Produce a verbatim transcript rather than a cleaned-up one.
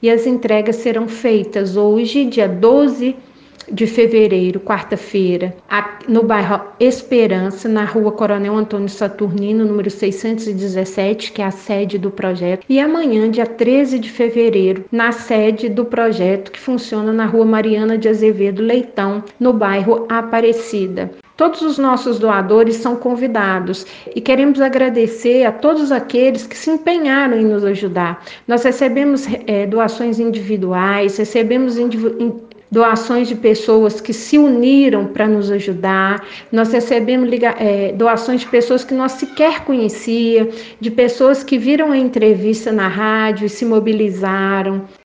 e as entregas serão feitas hoje, dia doze de fevereiro, quarta-feira, no bairro Esperança, na rua Coronel Antônio Saturnino, número seiscentos e dezessete, que é a sede do projeto, e amanhã, dia treze de fevereiro, na sede do projeto, que funciona na rua Mariana de Azevedo Leitão, no bairro Aparecida. Todos os nossos doadores são convidados e queremos agradecer a todos aqueles que se empenharam em nos ajudar. Nós recebemos é, doações individuais, recebemos indiv- doações de pessoas que se uniram para nos ajudar, nós recebemos liga- é, doações de pessoas que nós sequer conhecíamos, de pessoas que viram a entrevista na rádio e se mobilizaram.